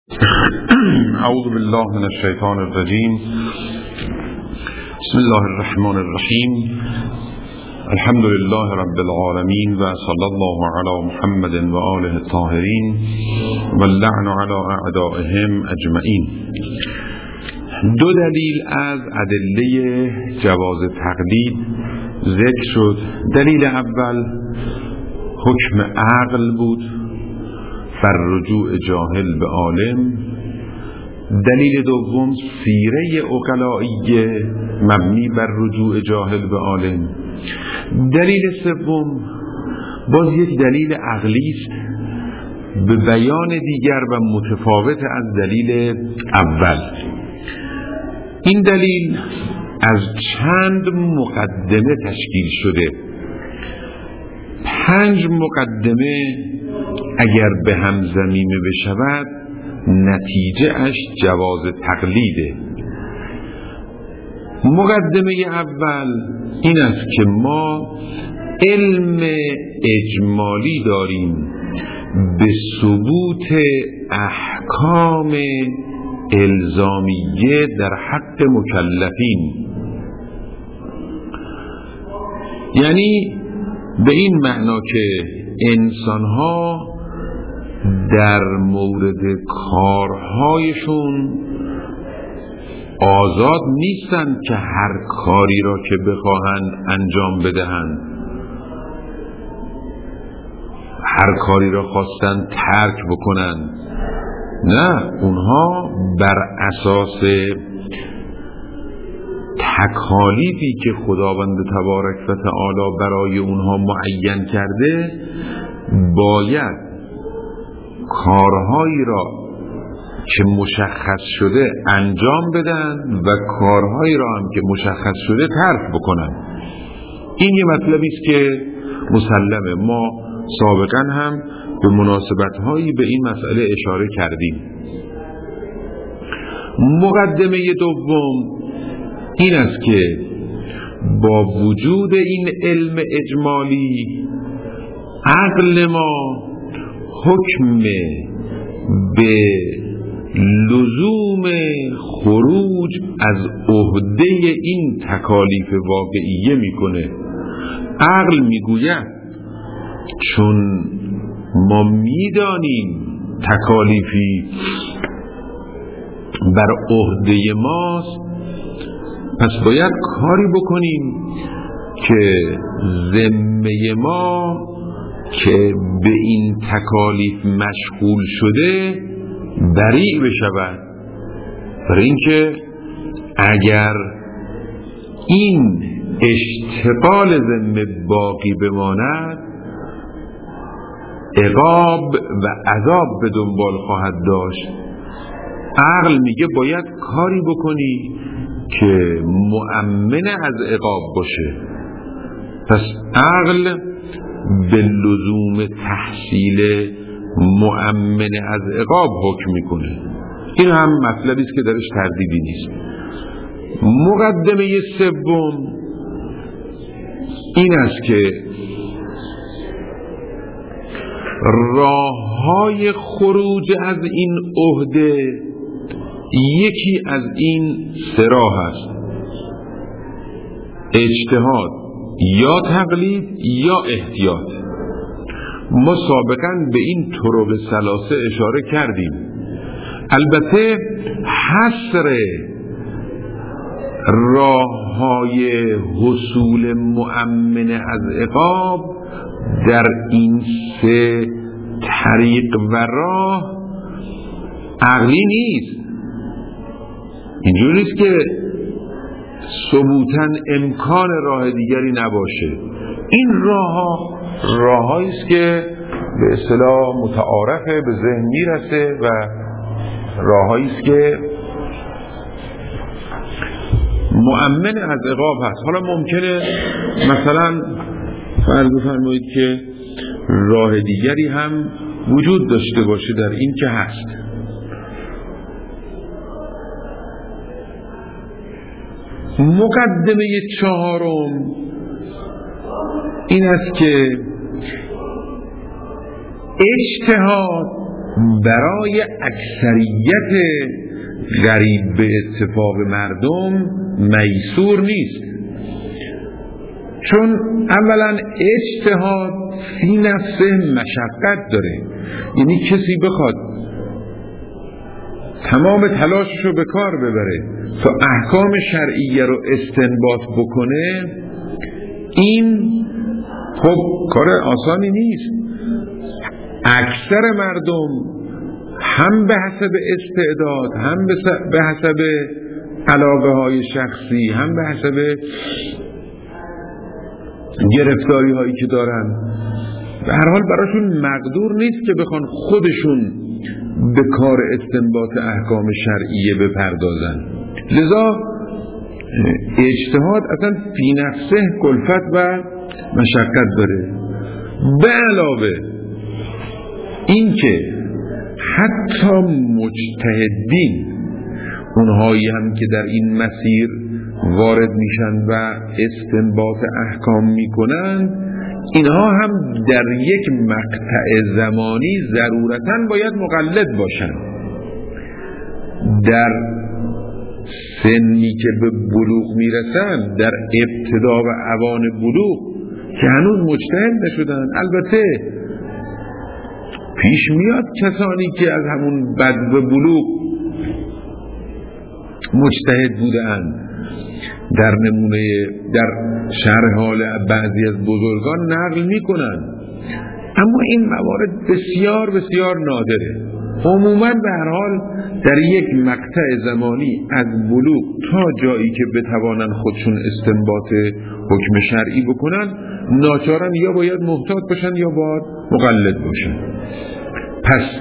اعوذ بالله من الشیطان الرجیم. بسم الله الرحمن الرحیم. الحمد لله رب العالمین و صلی الله علی محمد و آله الطاهرین و اللعن علی اعدائهم اجمعین. دو دلیل از ادله جواز تقلید ذکر شد. دلیل اول حکم عقل بود بر رجوع جاهل به عالم. دلیل دوم سیره عقلائیه مبنی بر رجوع جاهل به عالم. دلیل سوم باز یک دلیل عقلی است به بیان دیگر و متفاوت از دلیل اول. این دلیل از چند مقدمه تشکیل شده. 5 مقدمه اگر به هم ضمیمه بشود نتیجه اش جواز تقلیده. مقدمه اول این است که ما علم اجمالی داریم به ثبوت احکام الزامیه در حق مکلفین، یعنی به این معنا که انسان‌ها در مورد کارهایشون آزاد نیستند که هر کاری را که بخواهند انجام بدهند، هر کاری را خواستند ترک بکنند. نه، اونها بر اساس تکالیفی که خداوند تبارک و تعالی برای اونها معین کرده باید کارهایی را که مشخص شده انجام بدن و کارهایی را هم که مشخص شده ترک بکنن. این یه مطلبی است که مسلمه. ما سابقا هم به مناسبت‌هایی به این مسئله اشاره کردیم. مقدمه دوم این است که با وجود این علم اجمالی عقل ما حکم به لزوم خروج از عهده این تکالیف واقعیه میکنه. عقل میگوید چون ما میدانیم تکالیفی بر عهده ماست، پس باید کاری بکنیم که ذمه ما که به این تکالیف مشغول شده بری بشود. برای اینکه اگر این اشتغال ذمه باقی بماند عقاب و عذاب به دنبال خواهد داشت. عقل میگه باید کاری بکنی که مؤمن از عقاب باشه. پس عقل به لزوم تحصیل مؤمن از عقاب حکم میکنه. این هم مطلبی است که درش تردیدی نیست. مقدمه سوم این است که راههای خروج از این عهده یکی از این 3 راه است: اجتهاد یا تقلید یا احتیاط. ما سابقا به این طرق ثلاثه اشاره کردیم. البته حصر راههای حصول مؤمن از عقاب در این 3 طریق و راه عقلی نیست. اینجوری نیست که ثبوتاً امکان راه دیگری نباشه. این راه‌هایی است که به اصطلاح متعارفه، به ذهن میرسه و راه‌هایی است که مؤمن از عقاب هست. حالا ممکنه مثلا فرض بفرمایید که راه دیگری هم وجود داشته باشه در این که هست. مقدمه 4 این است که اجتهاد برای اکثریت غریب به اتفاق مردم میسور نیست، چون اولا اجتهاد فی نفسه مشقت داره. یعنی کسی بخواد تمام تلاششو به کار ببره تا احکام شرعیه رو استنباط بکنه، این خب کار آسانی نیست. اکثر مردم هم به حسب استعداد، هم به حسب علاقه های شخصی، هم به حسب گرفتاری هایی که دارن، به هر حال براشون مقدور نیست که بخوان خودشون به کار استنباط احکام شرعیه بپردازن. لذا اجتهاد اصلا فی نفسه کلفت و مشقت داره. به علاوه این که حتی مجتهدین، اونهایی هم که در این مسیر وارد میشن و استنباط احکام میکنن، اینها هم در یک مقطع زمانی ضرورتاً باید مقلد باشن. در سنی که به بلوغ میرسن، در ابتدا و اوان بلوغ که هنوز مجتهد نشدن، البته پیش میاد کسانی که از همون بدو بلوغ مجتهد بودند. در نمونه در شرح حال بعضی از بزرگان نقل میکنن، اما این موارد بسیار بسیار نادره. عموما به هر حال در یک مقطع زمانی از بلوغ تا جایی که بتوانن خودشون استنباط حکم شرعی بکنن، ناچارن یا باید محتاط باشن یا باید مقلد باشن. پس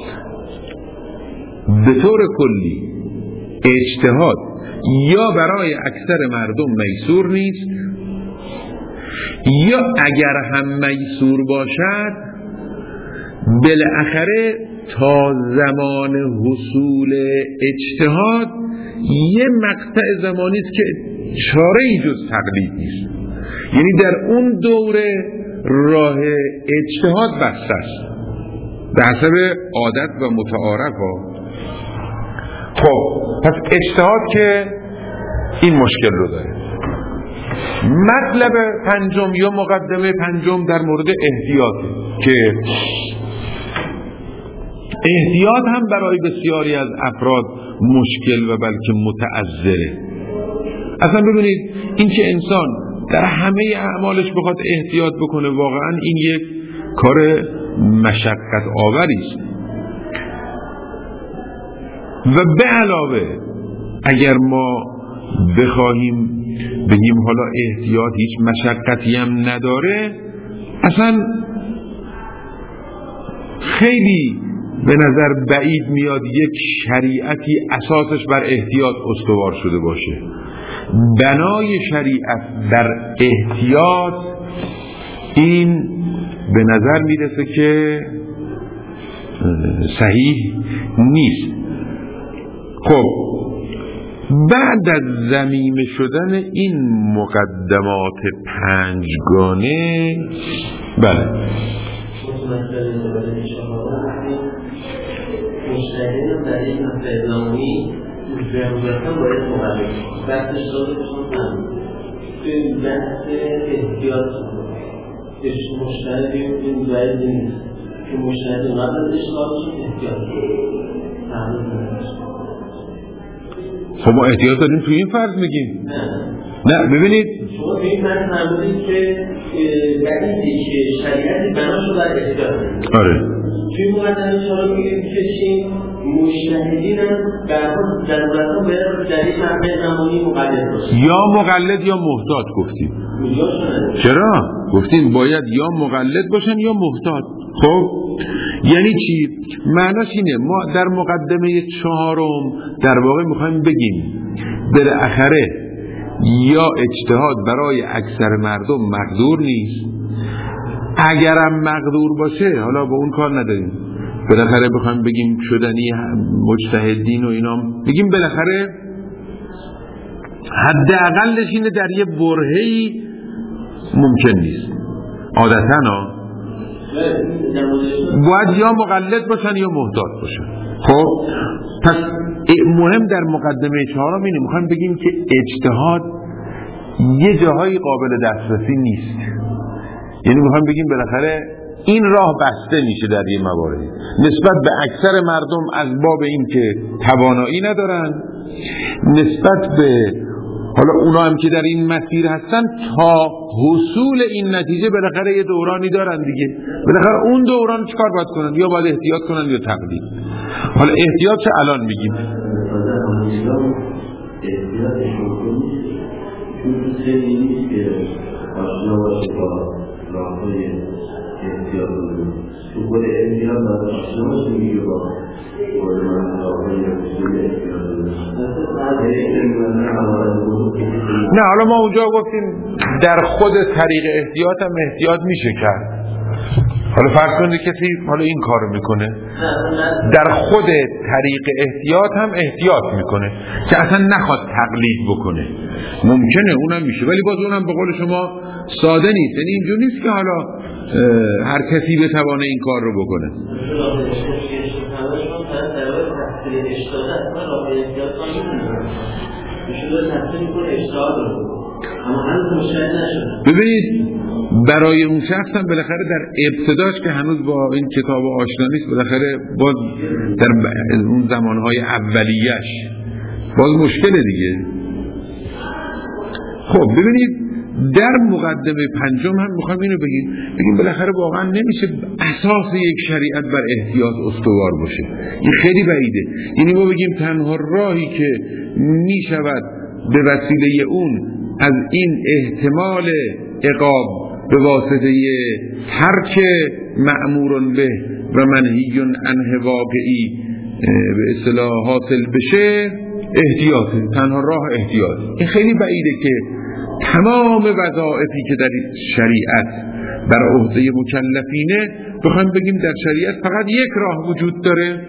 به طور کلی اجتهاد یا برای اکثر مردم میسور نیست، یا اگر هم میسور باشد بالاخره تا زمان حصول اجتهاد یه مقطع زمانی است که چاره‌ای جز تقلید نیست. یعنی در اون دوره راه اجتهاد بسته است به حسب عادت و متعارف ها. خب پس اجتهاد که این مشکل رو داره. مطلب پنجم یا مقدمه پنجم در مورد احتیاطه که احتیاط هم برای بسیاری از افراد مشکل و بلکه متعذره. اصلا ببینید این که انسان در همه اعمالش بخواد احتیاط بکنه، واقعا این یک کار مشقت آوری است. و به علاوه اگر ما بخواهیم بگیم حالا احتیاط هیچ مشقتی هم نداره، اصلا خیلی به نظر بعید میاد یک شریعتی اساسش بر احتیاط استوار شده باشه. بنای شریعت بر احتیاط این به نظر میرسه که صحیح نیست. خب بعد از ضمیمه شدن این مقدمات پنجگانه، بله مشتهدین در این مقطع زمانی ضرورتا باید مقلد بحثش داده بشن توی بحث احتیاط که مشتهدین این باید نیست که مشتهدین قبل از اشتغالشون احتیاط خب ما احتیاط داریم توی این فرض میگیم؟ نه ببینید شما توی این فرض فرمودید که بعیدی که شریعتی بناشو بر احتیاط. آره توی مقدمه شما میگیم که چی؟ مجتهدین هم ضرورتا باید در این مقطع زمانی مقلد باشه، یا مقلد یا محتاط گفتیم. چرا؟ گفتیم باید یا مقلد باشن یا محتاط. خب یعنی چی؟ معناش اینه ما در مقدمه چهارم در واقع میخوایم بگیم بالاخره یا اجتهاد برای اکثر مردم مقدور نیست، اگرم مقدور باشه حالا با اون کار نداریم، بالاخره بخوایم بگیم شدنی مجتهدین و اینا، بگیم بالاخره حداقلش اینه در یه برهه‌ای ممکن نیست. عادتاً باید یا مقلد باشن یا محتاط باشن. خب پس مهم در مقدمه 4 اینه، میخوایم بگیم که اجتهاد یه جاهایی قابل دسترسی نیست. یعنی میخوایم بگیم بالاخره این راه بسته میشه در یه مواردی نسبت به اکثر مردم از باب این که توانایی ندارن، نسبت به حالا اونا هم که در این مسیر هستن تا حصول این نتیجه بالاخره یه دورانی دارن دیگه. بالاخره اون دوران چیکار باید کنن؟ یا باید احتیاط کنن یا تقلید. حالا احتیاط چه الان میگیم؟ احتیاطشون کنید چون سری نیست که آشنا باشه با راه‌های احتیاط کنید. تو خود احتیاط باید آشنا باشه میگه با راه‌های احتیاط نه حالا ما اونجا گفتیم در خود طریق احتیاط هم احتیاط میشه کرد. حالا فرض کنید کسی حالا این کارو میکنه در خود طریق احتیاط هم احتیاط میکنه که اصلا نخواد تقلید بکنه، ممکنه اونم میشه، ولی باز اونم به قول شما ساده نیست. یعنی اینجور نیست که حالا هر کسی بتوانه این کار رو بکنه. ببینید برای اون شخص هم بالاخره در ابتداش که هنوز با این کتاب آشنا نیست، بالاخره باز در اون زمانهای اولیش باز مشکل دیگه. خب ببینید در مقدمه 5 هم میخوام اینو بگیم بالاخره واقعا نمیشه اساس یک شریعت بر احتیاط استوار باشه. این خیلی بعیده. یعنی ما بگیم تنها راهی که میشود به وسیله اون از این احتمال عقاب به واسطه ترک مأمور به و منهی عنه واقعی به اصطلاح حاصل بشه احتیاطه، تنها راه احتیاط. این خیلی بعیده که تمام وظایفی که در شریعت بر عهده مکلفینه بخوایم بگیم در شریعت فقط یک راه وجود داره،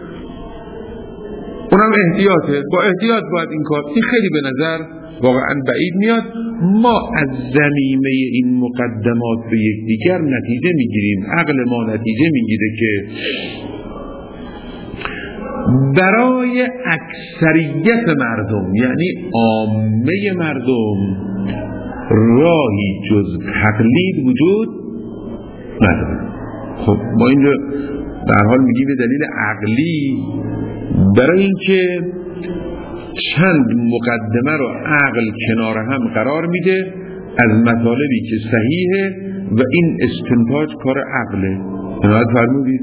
اونم احتیاطه. با احتیاط باید این کار. این خیلی به نظر واقعا بعید میاد. ما از ضمیمه این مقدمات به یکدیگر نتیجه میگیریم، عقل ما نتیجه میگیره که برای اکثریت مردم یعنی عامه مردم راهی جز تقلید وجود نداره. خب ما اینجا در حال میگیم به دلیل عقلی، برای اینکه چند مقدمه رو عقل کنار هم قرار میده از مطالبی که صحیحه و این استنتاج کار عقله. عنایت فرمودید؟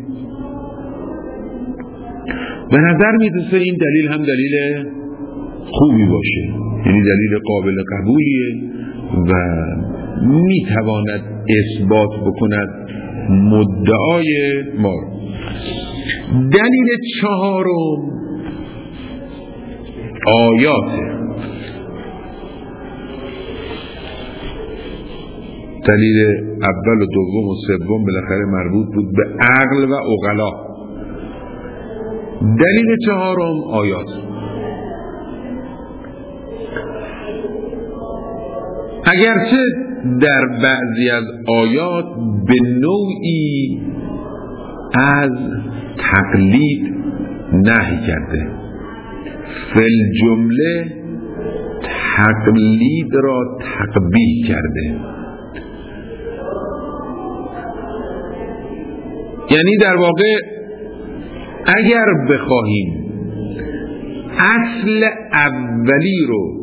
به نظر میرسه این دلیل هم دلیل خوبی باشه، یعنی دلیل قابل قبولیه و میتواند اثبات بکند مدعای ما. دلیل 4 آیات. دلیل اول و دوم و سوم بالاخره مربوط بود به عقل و عقلا. دلیل 4 آیات. اگرچه در بعضی از آیات به نوعی از تقلید نهی کرده، فل جمله تقلید را تقبیح کرده. یعنی در واقع اگر بخواهیم اصل اولی رو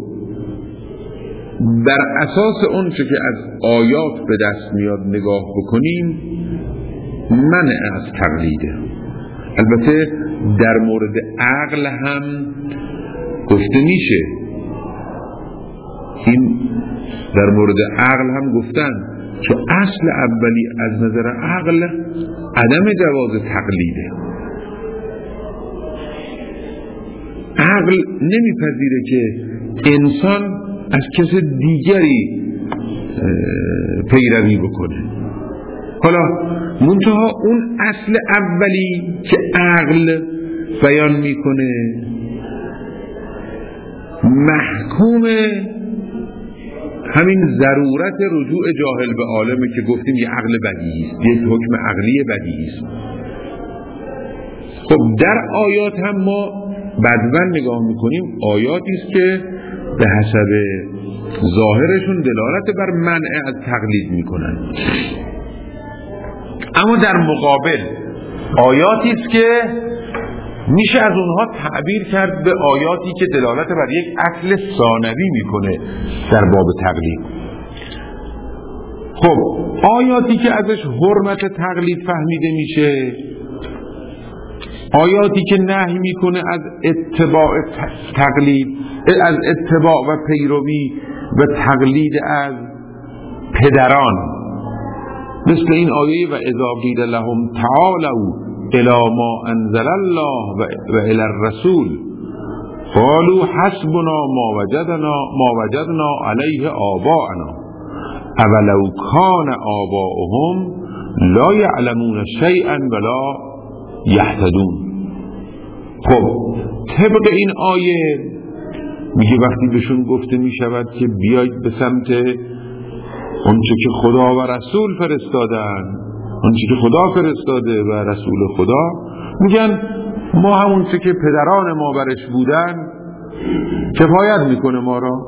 بر اساس اون چه که از آیات به دست میاد نگاه بکنیم، منع از تقلیده. البته در مورد عقل هم گفته میشه، این در مورد عقل هم گفتن که اصل اولی از نظر عقل عدم جواز تقلیده. عقل نمیپذیره که انسان از کس دیگری پیروی بکنه. حالا منتها اون اصل اولی که عقل بیان میکنه محکوم همین ضرورت رجوع جاهل به عالمه که گفتیم یه عقل بدیهی است، یک حکم عقلی بدیهی است. خب در آیات هم ما بعداً نگاه میکنیم آیاتی است که به حسب ظاهرشون دلالت بر منع از تقلید میکنن، اما در مقابل آیاتی است که میشه از اونها تعبیر کرد به آیاتی که دلالت بر یک اصل ثانوی میکنه در باب تقلید. خب آیاتی که ازش حرمت تقلید فهمیده میشه، آیاتی که نهی میکنه از اتباع تقلید، از اتباع و پیروی و تقلید از پدران، مثل این آیه و اذا قیل لهم تعالوا الی ما انزل الله و الی الرسول قالوا حسبنا ما وجدنا علیه آباءنا اولو کان آباؤهم لا یعلمون شیئا ولا یهتدون. خب طبق این آیه میگه وقتی بهشون گفته میشود که بیاید به سمت اونچه که خدا و رسول فرستادن، اونچه که خدا فرستاده و رسول خدا، میگن ما همون چه که پدران ما برش بودن کفایت میکنه ما را.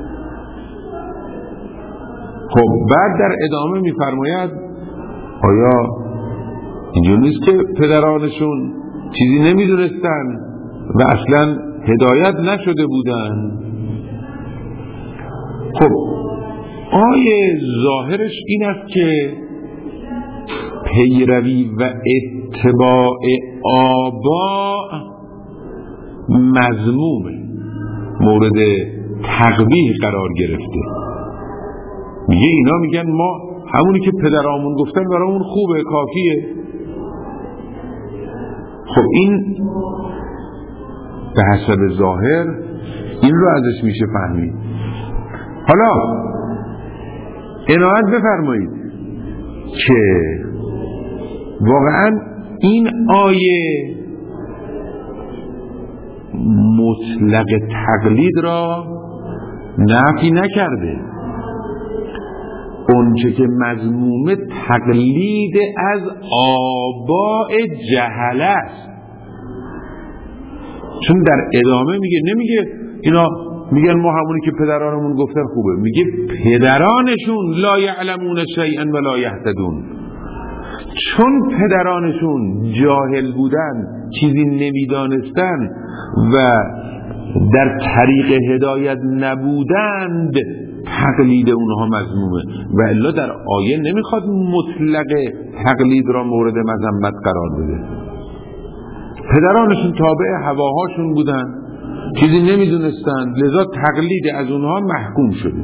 خب بعد در ادامه میفرماید آیا اینجور نیست که پدرانشون چیزی نمیدونستن و اصلا هدایت نشده بودن؟ خب آیه ظاهرش این است که پیروی و اتباع آبا مذمومه، مورد تقبیح قرار گرفته. میگه اینا میگن ما همونی که پدرامون گفتن برامون خوبه، کافیه. خب این به حسب ظاهر این رو ازش میشه فهمید. حالا عنایت بفرمایید که واقعا این آیه مطلق تقلید را نفی نکرده. اونچه که مذموم تقلید از آباء جهل است، چون در ادامه میگه، نمیگه اینا میگن ما همونی که پدرانمون گفتن خوبه، میگه پدرانشون لا یعلمون شیئا ولا یهتدون، چون پدرانشون جاهل بودن، چیزی نمیدانستن و در طریق هدایت نبودند، تقلید اونها مذمومه. و الا در آیه نمیخواد مطلق تقلید را مورد مذمت قرار بده. پدرانشون تابع هواهاشون بودن، چیزی نمیدونستند، لذا تقلید از اونها محکوم شده.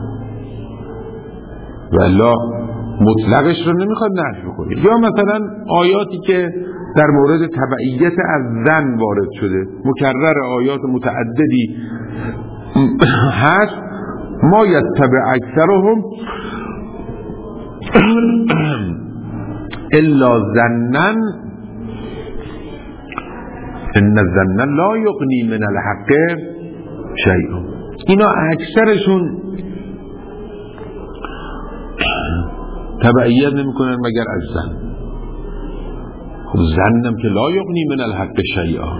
و الا مطلقش رو نمیخواد نفی بکنه. یا مثلا آیاتی که در مورد تبعیت از زن وارد شده، مکرر آیات متعددی هست، ما یتبع اکثرهم الا ظنا ان الظن لا یغنی من الحق شیئا. اینا اکثرشون تبعیت نمی کنن مگر از زن. خب زنم که لا یغنی من الحق شیئا.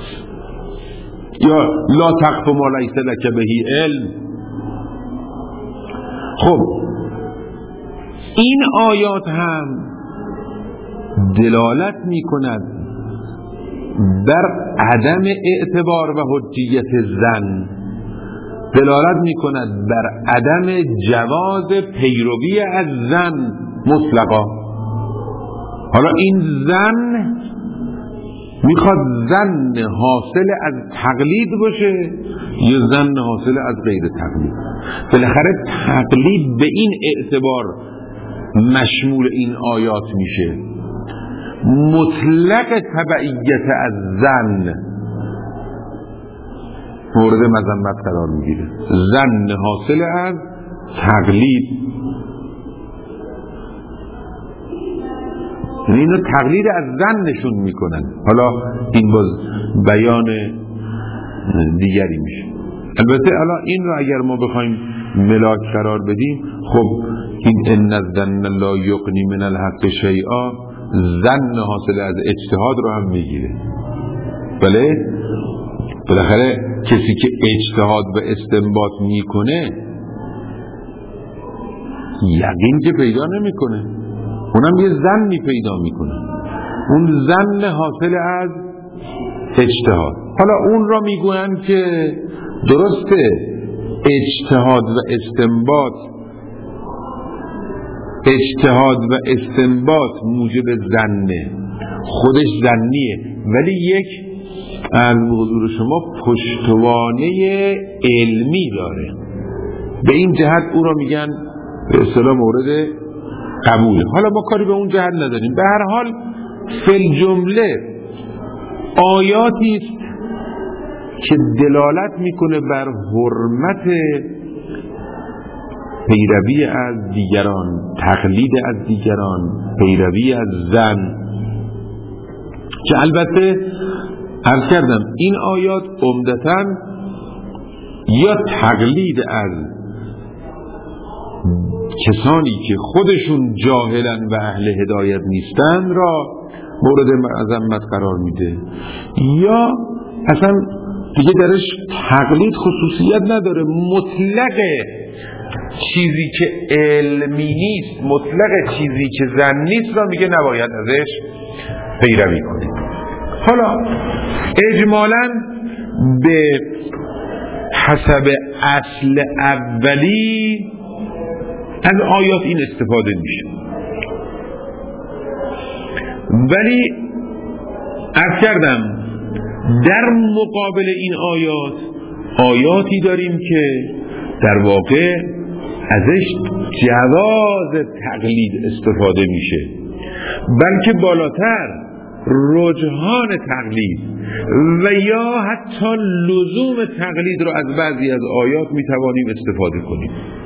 یا لا تقف ما لیس لک به علم. خب این آیات هم دلالت می کند بر عدم اعتبار و حجیت زن، دلالت می کند بر عدم جواز پیروی از زن مطلقا. حالا این زن میخواد زن حاصل از تقلید باشه یا زن حاصل از غیر تقلید. بالاخره تقلید به این اعتبار مشمول این آیات میشه، مطلق تبعیت از زن مورد مذمت قرار میگیره، زن حاصل از تقلید. اینو تقلید از زن نشون میکنن. حالا این باز بیان دیگری میشه. البته حالا این رو اگر ما بخوایم ملاک قرار بدیم، خب این ان الظن لا یغنی من الحق شیئا، ظن حاصل از اجتهاد رو هم میگیره. بله بالاخره کسی که اجتهاد و استنباط میکنه یقین که پیدا نمیکنه، اونم یه ظنی پیدا میکنه، اون ظن حاصل از اجتهاد. حالا اون را میگوین که درسته اجتهاد و استنباط موجب ظنه، خودش ظنیه، ولی یک از حضور شما پشتوانه علمی داره، به این جهت او را میگن به اصطلاح مورد قبوله. حالا ما کاری به اون جهت نداریم. به هر حال فی جمله آیاتی است که دلالت میکنه بر حرمت پیروی از دیگران، تقلید از دیگران، پیروی از زن، که البته عرض کردم این آیات عمدتاً یا تقلید از کسانی که خودشون جاهلن و اهل هدایت نیستن را مورد مذمت قرار میده، یا اصلا دیگه درش تقلید خصوصیت نداره، مطلق چیزی که علمی نیست، مطلق چیزی که زن نیست را میگه نباید ازش پیروی کنید. حالا اجمالاً به حسب اصل اولی از آیات این استفاده میشه، ولی عرض کردم در مقابل این آیاتی داریم که در واقع ازش جواز تقلید استفاده میشه، بلکه بالاتر رجحان تقلید و یا حتی لزوم تقلید رو از بعضی از آیات میتوانیم استفاده کنیم،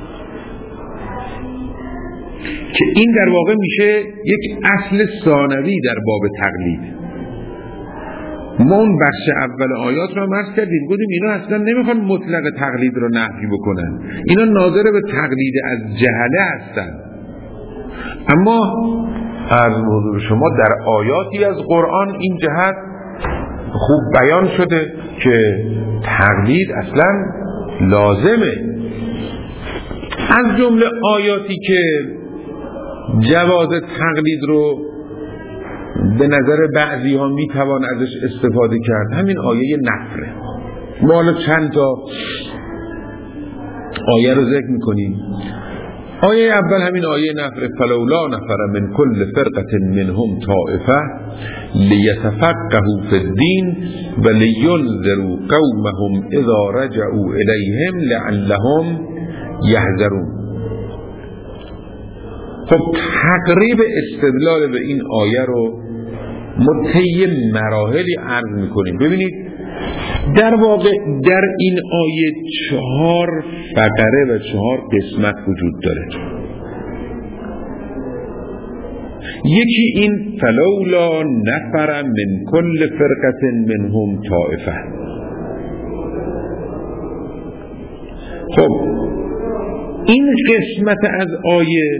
که این در واقع میشه یک اصل ثانوی در باب تقلید. ما اون بخش اول آیات رو عرض کردیم، گفتیم اینا اصلا نمیخوان مطلق تقلید رو نفی بکنن، اینا ناظر به تقلید از جهله هستن. اما از حضور شما در آیاتی از قرآن این جهت خوب بیان شده که تقلید اصلا لازمه. از جمله آیاتی که جواز تقلید رو به نظر بعضی ها میتوان ازش استفاده کرد، همین آیه نفره. ما حالا چند تا آیه رو ذکر میکنیم. آیه اول همین آیه نفره، فلولا نفر من کل فرقة منهم طائفه لیتفقهوا فی الدین و لینذروا قومهم اذا رجعوا الیهم لعلهم یحذرون. خب تقریب استدلال به این آیه رو مطیع مراحلی عرض میکنیم. ببینید در واقع در این آیه 4 فقره و 4 قسمت وجود داره. یکی این فلولا نفر من کل فرقة منهم طائفه. خب این قسمت از آیه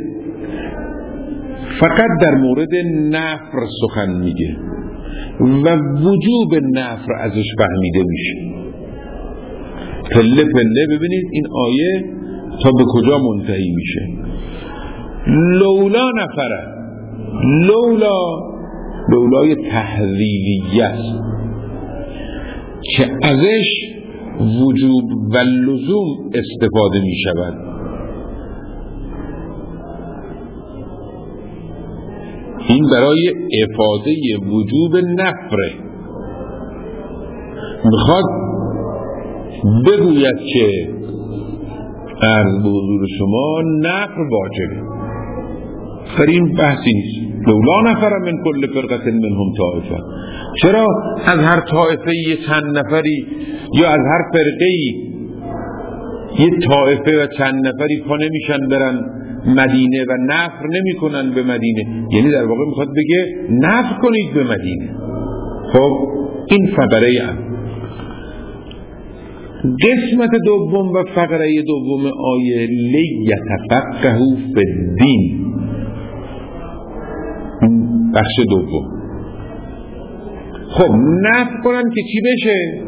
فقط در مورد نفر سخن میگه و وجوب نفر ازش فهمیده میشه. پله پله ببینید این آیه تا به کجا منتهی میشه. لولا نفره، لولای تحذیریه است که ازش وجوب و لزوم استفاده میشود. این برای افاده وجوب نفره، میخواد بگوید که از حضور شما نفر واجبه. در این بحثی نیست. لولا نفر من کل فرقة منهم طائفه، چرا از هر طائفه یه چند نفری یا از هر فرقه‌ای یه طائفه و چند نفری پا نمیشن برن مدینه و نفر نمی کنن به مدینه؟ یعنی در واقع میخواد بگه نفر کنید به مدینه. خب این فقره هم قسمت دوم و فقره دوم آیه لیتفقهوا فی الدین، بخش دوم. خب نفی کنن که چی بشه؟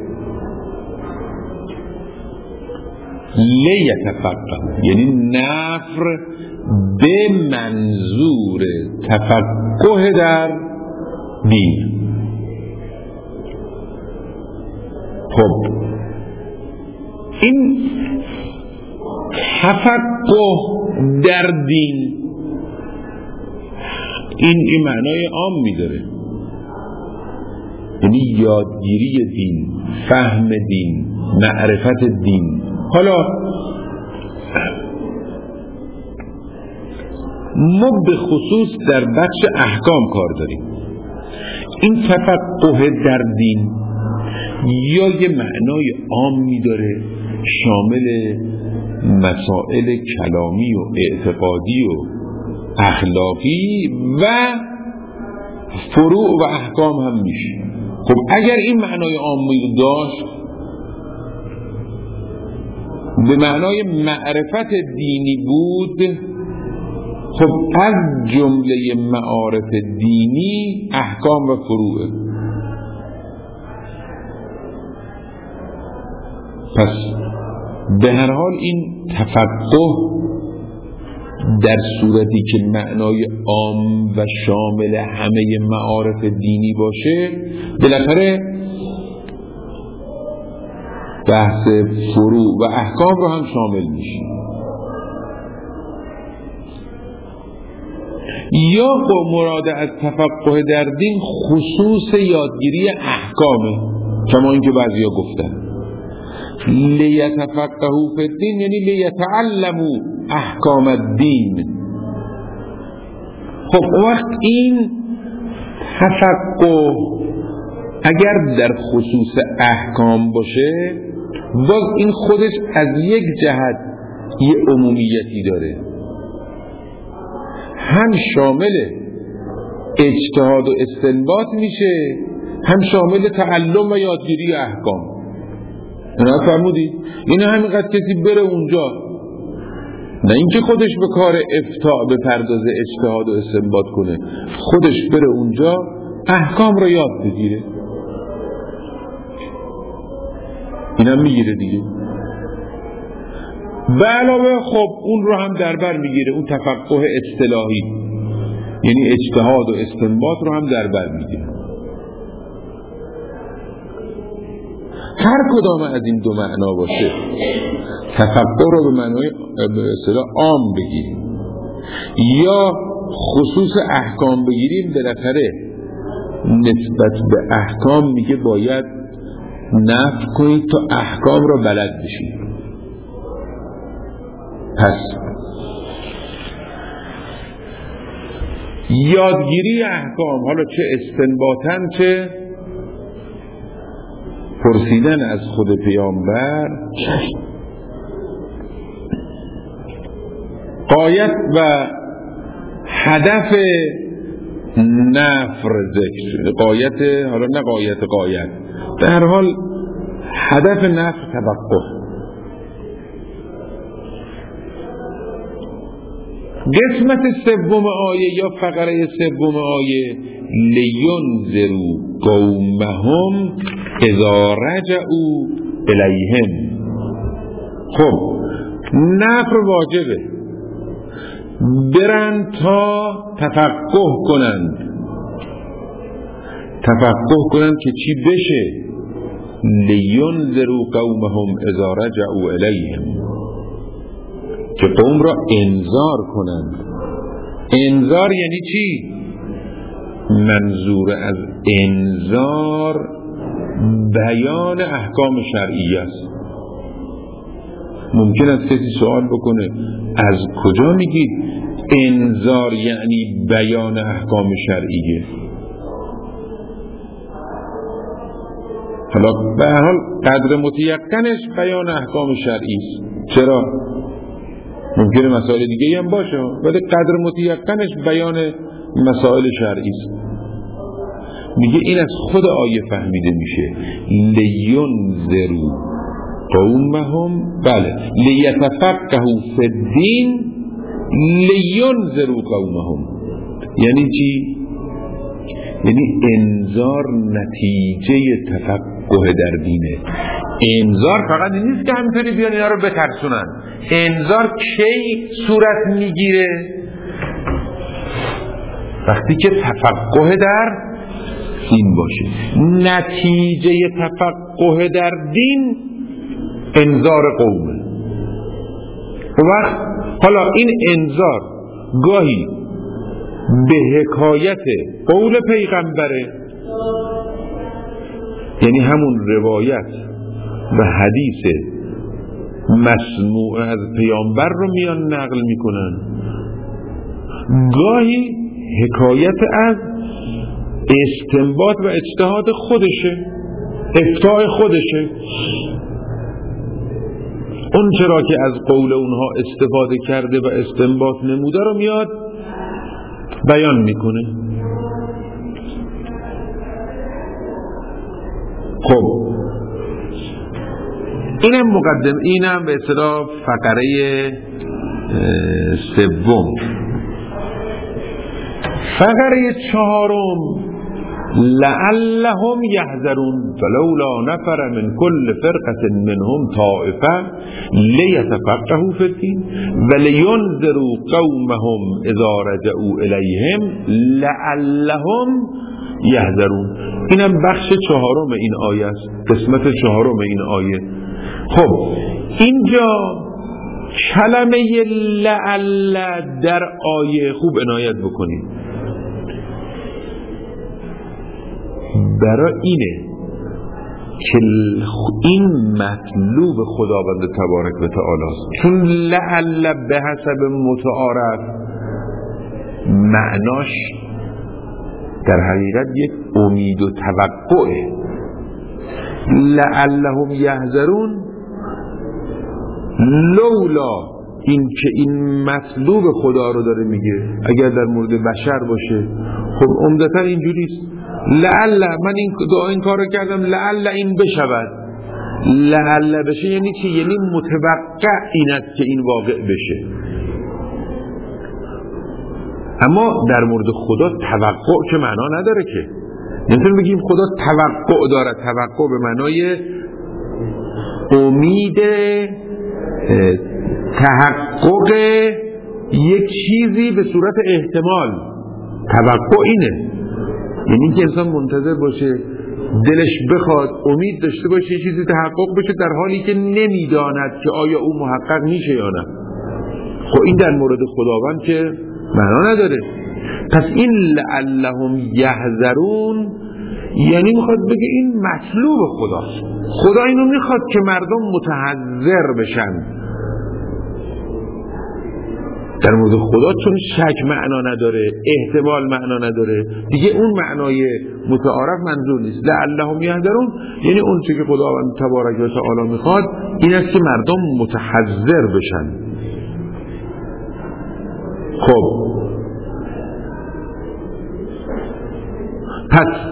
لیتفقهوا یعنی نفر به منظور تفقه در دین. خب این تفقه در دین این معنای عام می‌داره، یعنی یادگیری دین، فهم دین، معرفت دین. حالا ما به خصوص در بخش احکام کار داریم. این تفقه در دین یا یه معنای عامی داره شامل مسائل کلامی و اعتقادی و اخلاقی و فروع و احکام هم میشه. خب اگر این معنای عامی داشت به معنای معرفت دینی بود، خب از جمله معارف دینی احکام و فروعه. پس به هر حال این تفقه در صورتی که معنای عام و شامل همه معارف دینی باشه بالاخره بحث فروع و احکام رو هم شامل میشه. یا مراد از تفقه در دین خصوص یادگیری احکامه، کما اینکه بعضیا گفتن لیتفقهوا فی الدین یعنی لیتعلموا احکام الدین. خب وقت این تفقه اگر در خصوص احکام باشه باز این خودش از یک جهت یه عمومیتی داره، هم شامل اجتهاد و استنباط میشه، هم شامل تعلم و یادگیری احکام. اینا فرمودی؟ این همینقدر کسی بره اونجا، نه اینکه خودش به کار افتاء به پردازه اجتهاد و استنباط کنه، خودش بره اونجا احکام رو یاد بگیره، اینم میگیره دیگه. به علاوه خب اون رو هم در بر میگیره، اون تفقه اصطلاحی یعنی اجتهاد و استنباط رو هم در بر میگیره. هر کدام از این دو معنا باشه، تفقه رو به معنای به اصطلاح عام بگیریم یا خصوص احکام بگیریم، بالاخره نسبت به احکام میگه باید نفی کنید تا احکام رو بلد بشید. پس یادگیری احکام، حالا چه استنباطن چه پرسیدن از خود پیامبر، غایت و هدف نفر ذکر، غایت حالا نه غایت به هر حال هدف نفر تفقه. قسمت سوم آیه یا فقره سوم آیه لینذروا قومهم اذا رجعوا الیهم. خب نفر واجبه برن تا تفقه کنند که چی بشه. لینذروا قومهم اذا رجعوا الیهم، که قوم را انذار کنند. انذار یعنی چی؟ منظور از انذار بیان احکام شرعیه است. ممکن است کسی سوال بکنه از کجا میگید انذار یعنی بیان احکام شرعیه؟ حالا به هر حال قدر متیقنش بیان احکام شرعی است. چرا؟ ممکنه مسائل دیگه هم باشه ولی قدر متیقنش بیان مسائل شرعی است. میگه این از خود آیه فهمیده میشه. لینذروا قومهم بله لیتفقهوا فی الدین لینذروا قومهم. یعنی چی؟ یعنی انذار نتیجه تفقه در دینه. انذار فقط این نیست که همینطوری بیان اینا رو بترسونن. انذار کی صورت میگیره؟ وقتی که تفقه در دین باشه. نتیجه تفقه در دین انذار قومه. وقت حالا این انذار گاهی به حکایت قول پیغمبره، یعنی همون روایت و حدیث مسموع از پیامبر رو میان نقل میکنن، گاهی حکایت از استنباط و اجتهاد خودشه، افتاء خودشه. اون چرا که از قول اونها استفاده کرده و استنباط نموده رو میاد بیان میکنه. خب اینم مقدم، اینم به اصطلاح فقره سوم. فقره چهارم لعلهم یحذرون فلولا نفر من كل فرقة منهم طائفة لیتفقهوا فی الدین ولینذروا قومهم اذا رجعوا الیهم لعلهم یحذرون. اینم بخش چهارم این آیه است، قسمت چهارم این آیه. خب اینجا کلمه لعل در آیه خوب عنایت بکنید، برای اینه که این مطلوب خداوند تبارک و تعالی است. چون لعل به حسب متعارف معناش در حقیقت یک امید و توقعه. لعلهم یحذرون لولا این که این مطلوب خدا رو داره میگه، اگر در مورد بشر باشه خب عمدتاً اینجوریست، لعل من این کار رو کردم لعل این بشود. لعل بشه یعنی چی؟ یعنی متوقع این است که این واقع بشه. اما در مورد خدا توقع که معنا نداره که. نمیتونیم بگیم خدا توقع داره. توقع به معنای امید تحقق یک چیزی به صورت احتمال. توقع اینه، یعنی که انسان منتظر باشه، دلش بخواد، امید داشته باشه یه چیزی تحقق بشه در حالی که نمیداند که آیا او محقق میشه یا نه. خب این در مورد خداوند که معنا نداره. پس این لعلهم یحذرون یعنی میخواد بگه این مطلوب خداست. خدا اینو میخواد که مردم متحذر بشن. در مورد خدا چون شک معنا نداره، احتمال معنا نداره، دیگه اون معنای متعارف منظور نیست. لعلهم یحذرون یعنی اون چیزی که خداوند تبارک و تعالی میخواد این است که مردم متحذر بشن. خب پس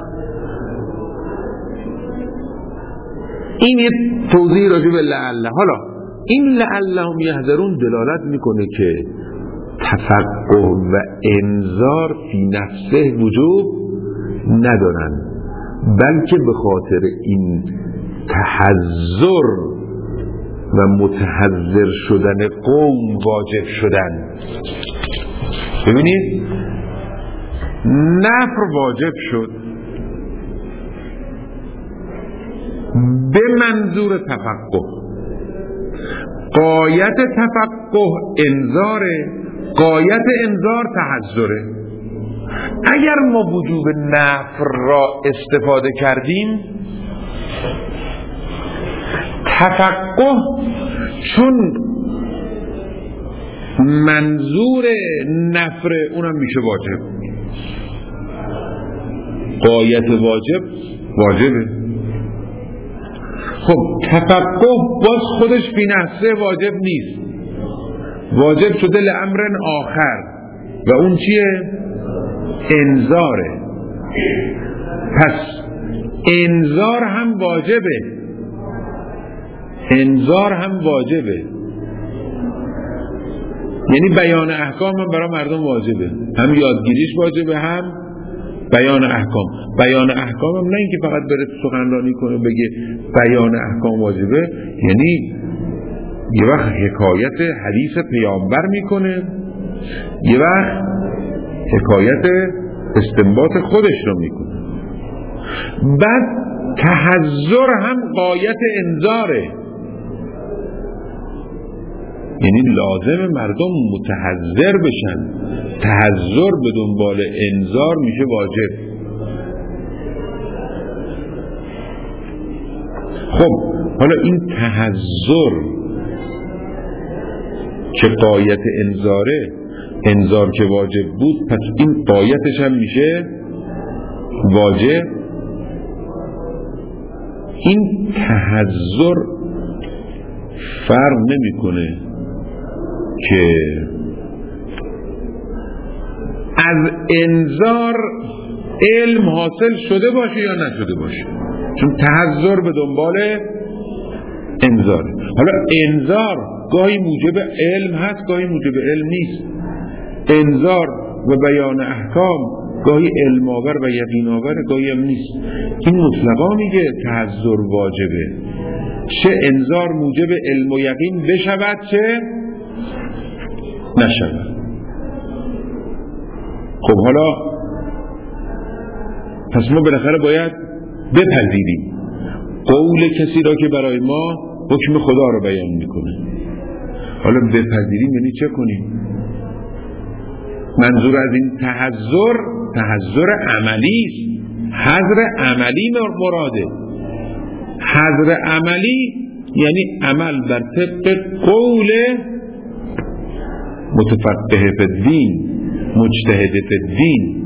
این یه توضیح راجع به لعل. حالا این لعلهم یحذرون دلالت میکنه که تفقه و انذار فی نفسه وجوب ندارن، بلکه به خاطر این تحذر و متحذر شدن قوم واجب شدن. ببینید نفر واجب شد به منظور تفقه. غایت تفقه انذاره، غایت انذار تحذره. اگر ما وجوب نفر را استفاده کردیم، تفقه چون منظور نفر اونم میشه واجب. غایت واجبه. خب تفقه باز خودش بی نفسه واجب نیست، واجب شده لامر آخر و اون چیه؟ انذاره. پس انذار هم واجبه. انذار هم واجبه، یعنی بیان احکام هم برای مردم واجبه، هم یادگیریش واجبه هم بیان احکام. بیان احکام هم نه اینکه فقط بره سخنرانی کنه بگه بیان احکام واجبه، یعنی یه وقت حکایت حدیث پیامبر میکنه، یه وقت حکایت استنباط خودش رو میکنه. بعد تحذر هم غایت انذاره، یعنی لازم مردم متحذر بشن. تحذر به دنبال انذار میشه واجب. خب حالا این تحذر که غایت انذاره، انذار که واجب بود، پس این غایتش هم میشه واجب. این تحذر فرق نمیکنه که از انذار علم حاصل شده باشه یا نشده باشه، چون تحذر به دنبال انذاره. حالا انذار گاهی موجب علم هست، گاهی موجب علم نیست. انذار و بیان احکام گاهی علم آور و یقین آور، گاهی هم نیست. این مطلقا میگه تحذر واجبه، چه انذار موجب علم و یقین بشود چه نشود. خب حالا پس ما بالاخره باید بپذیریم قول کسی را که برای ما حکم خدا رو بیان میکنه. حالا بپذیریم یعنی چه کنیم؟ منظور از این تحذر عملی است. حذر عملی مراده. حذر عملی یعنی عمل بر طبق قول متفقه فی الدین، مجتهد فی الدین.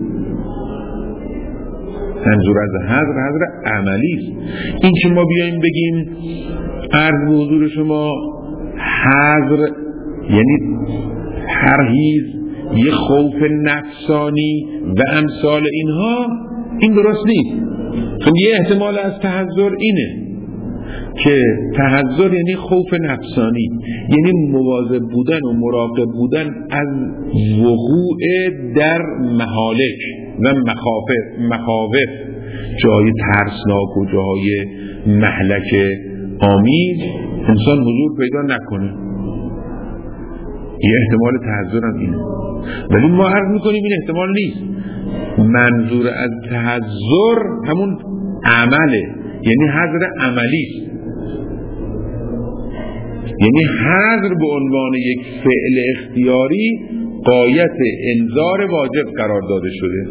منظور از حذر عملی است. این که ما بیاییم بگیم عرض به حضور شما حذر یعنی پرهیز، یه خوف نفسانی و امثال اینها، این درست نیست. چون یه احتمال از تحذر اینه که تحذر یعنی خوف نفسانی، یعنی مواظب بودن و مراقب بودن از وقوع در مهالک و مخاوف، جای ترسناک و جای مهلک آمیز انسان حضور پیدا نکنه. یه احتمال تحذر هم اینه، ولی ما عرض میکنیم این احتمال نیست. منظور از تحذر همون عمله، یعنی حذر عملی است. یعنی حذر به عنوان یک فعل اختیاری غایت انذار واجب قرار داده شده.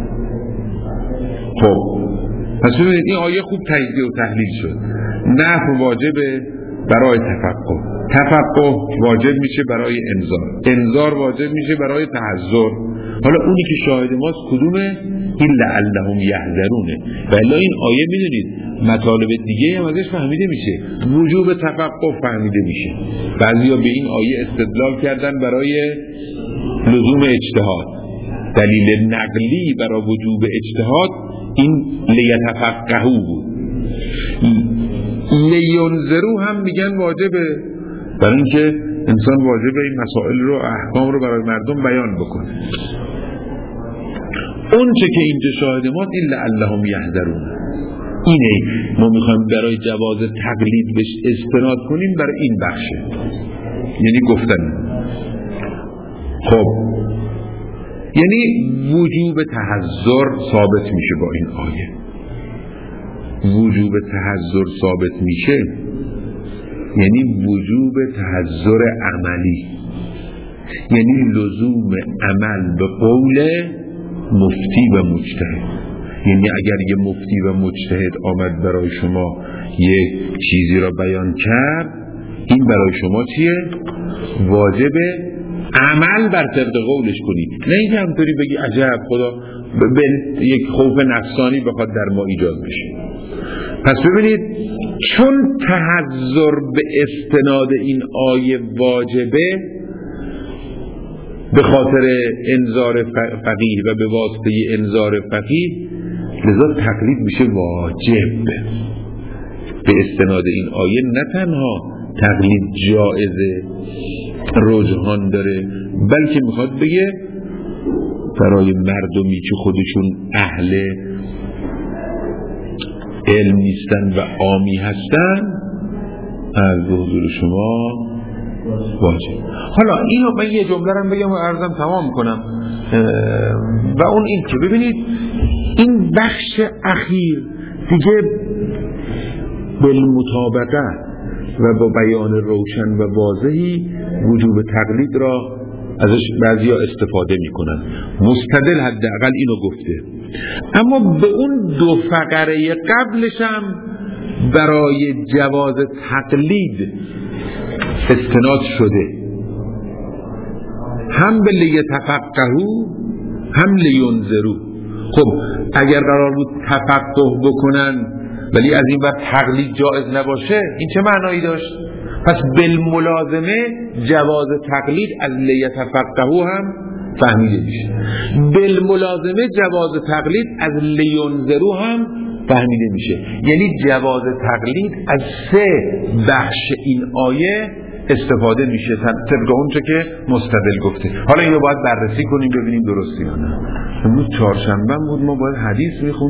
خب پس ببینید این آیه خوب تجزیه و تحلیل شد. نفی واجبه برای تفقه واجب میشه برای انذار واجب میشه برای تحذر. حالا اونی که شاهد ماست کدومه؟ این لعلهم یحذرونه. ولی این آیه میدونید مطالب دیگه هم ازش فهمیده میشه. وجوب تفقه فهمیده میشه. بعضیا به این آیه استدلال کردن برای لزوم اجتهاد. دلیل نقلی برای وجوب اجتهاد این لیتفقهوا بود. لینذروا هم میگن واجبه، برای اینکه انسان واجبه این مسائل رو، احکام رو برای مردم بیان بکنه. اون چه که اینجا شاهد ما این لعلهم یحذرون، اینه ما میخوایم برای جواز تقلید بهش استناد کنیم، برای این بخشه، یعنی گفتن. خب یعنی وجوب تحذر ثابت میشه با این آیه. وجوب تحذر ثابت میشه یعنی وجوب تحذر عملی، یعنی لزوم عمل به قول مفتی و مجتهد. یعنی اگر یه مفتی و مجتهد آمد برای شما یه چیزی را بیان کرد، این برای شما چیه؟ واجبه عمل بر طبق قولش کنید، نه اینکه همطوری بگی عجب خدا یک خوف نفسانی بخواد در ما ایجاد بشه. پس ببینید چون تحذر به استناد این آیه واجبه به خاطر انذار فقیه و به واسطه انذار فقیه، لذا تقلید میشه واجب. به استناد این آیه نه تنها تقلید جایزه رجحان داره، بلکه میخواد بگه برای مردمی که خودشون اهل علم نیستن و عامی هستن از حضور شما واجب. حالا اینو من یه جمله رو بگم و عرضم تمام کنم و اون این که ببینید این بخش اخیر دیگه بالمطابقه و با بیان روشن و واضحی وجوب تقلید را ازش بعضیا استفاده میکنن. مستدل حداقل اینو گفته، اما به اون دو فقره قبلش هم برای جواز تقلید استناد شده، هم به لیتفقهوا هم لینذروا. خب اگر قرار بود تفقه بکنن ولی از این بعد تقلید جایز نباشه، این چه معنایی داشت؟ پس بالملازمه جواز تقلید از لیتفقهوا هم فهمیده میشه، بالملازمه جواز تقلید از لینذروا هم فهمیده میشه. یعنی جواز تقلید از سه بخش این آیه استفاده میشه طبق اونچه که مستدل گفته. حالا اینو باید بررسی کنیم ببینیم درسته یا نه. امروز چهارشنبه بود، ما باید حدیث میخونیم.